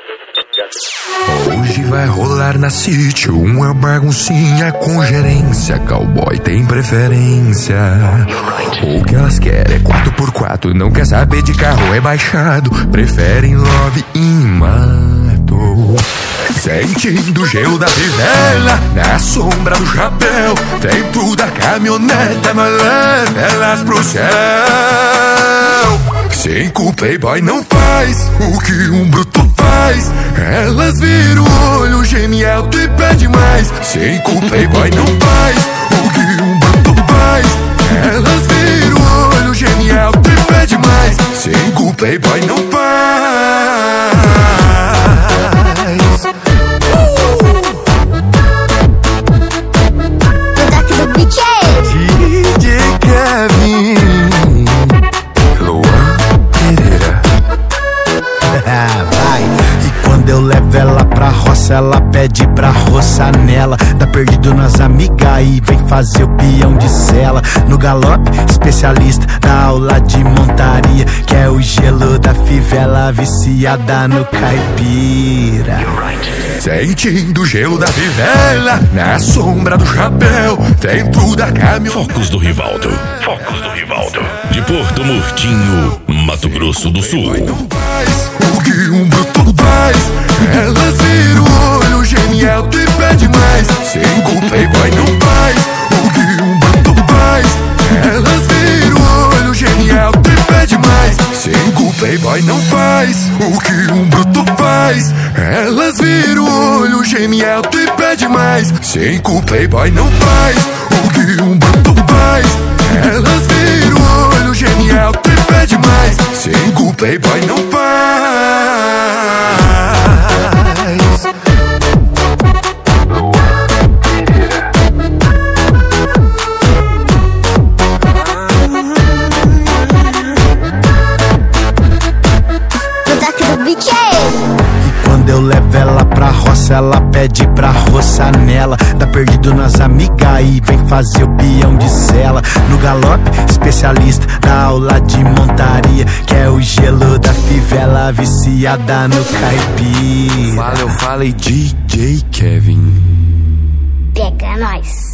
Hoje vai rolar na sítio uma baguncinha com gerência. Cowboy tem preferência. O que elas querem é 4x4. Não quer saber de carro rebaixado. Preferem love e mato. Sentindo o gelo da fivela na sombra do chapéu. Dentro da caminhoneta, mas leva elas pro céu. Cinco playboy não faz o que um bruto faz. Elas viram o olho, geme alto e pede mais. Cinco playboy não faz o que um bruto faz. Elas viram o olho, geme alto e pede mais. Cinco playboy não faz. DJ Kevin, vai. E quando eu levo ela pra roça, ela pede pra roçar nela. Tá perdido nas amigas e vem fazer o peão de sela. No galope, especialista da aula de montaria, que é o gelo da fivela, viciada no caipira. Sentindo o gelo da fivela na sombra do chapéu. Dentro da caminhonete. Focos do Rivaldo. Focos do Rivaldo. De Porto Murtinho, Mato Grosso do Sul. O que um bruto faz. Elas viram o olho, geme alto e pede mais. Cinco playboy não faz o que um bruto faz. Elas viram o olho, geme alto e pede mais. Cinco playboy não faz o que um bruto faz. Elas viram o olho, geme alto e pede mais. Cinco playboy não faz o que um bruto faz. Elas viram o olho, geme alto e pede mais. Cinco playboy não faz. E quando eu levo ela pra roça, ela pede pra roçar nela. Tá perdido nas amigas e vem fazer o peão de sela. No galope, especialista da aula de montaria, que é o gelo da fivela, viciada no caipira. Fala, eu falei DJ Kevin. Pega nós.